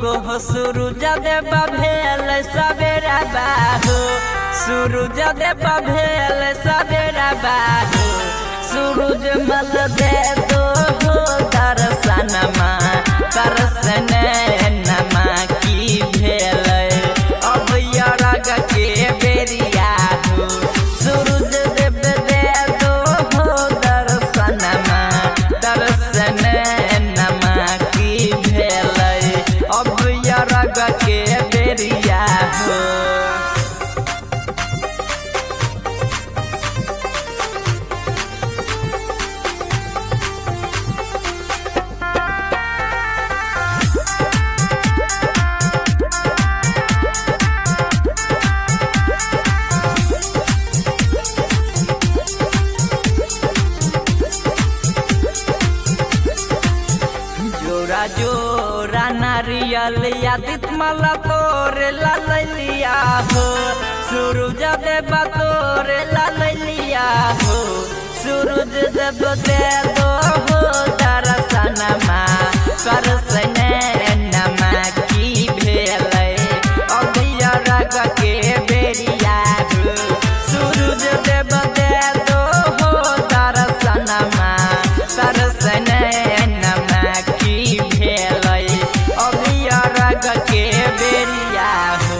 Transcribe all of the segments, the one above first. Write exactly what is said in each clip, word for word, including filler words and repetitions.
उगो हो सूरज देव भेल सवेरा बाहो, सूरज देव भेल सवेरा बाहो, सूरज मल दे दो हो दर्शनमा, दर्शन नमा की भेल अब यरग के बेरिया हो, सूरज देव दे दो हो दर्शनमा, दर्शन नमा की भेल अब यरग के बेरिया हो। जोरा जोरा नारियल यादित मला तोरे ला लिया हो, सूरज देव तोरे ला लिया हो, सूरज देव दे दो हो दर्शनमा, दर्शन नमा की भेल अब यरग के बेरिया हो, सूरज देव दे दो हो दर्शनमा, दर्शन नमा की भेल अब यरग के बेरिया हो।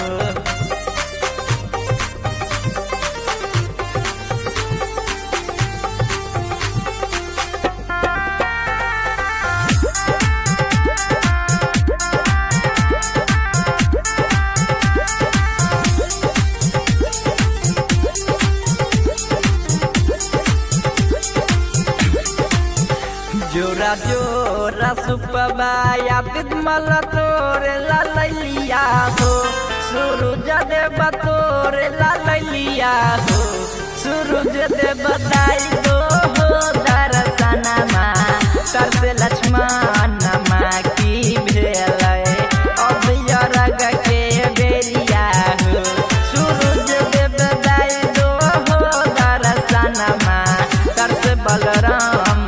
जोरा जोरा सुपबा यादित मला तोरे ला लिया हो, सूरज देव तोरे ला लिया हो, सूरज देव दाई दो हो दर्शनमा, तरसे लक्ष्मण नमा की भेल अब यरग के बेरिया हो, सूरज देव दाई दो हो दर्शनमा, तरसे बलराम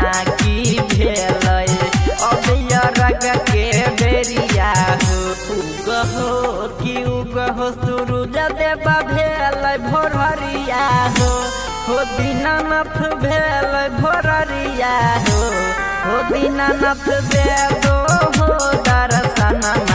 के बेरिया हो। उगहो कि उगहो सूरज देव भेल भोरहरिया हो, हो दीनानाथ भेल भोरहरिया हो, हो दीनानाथ दे दो हो दर्शनमा,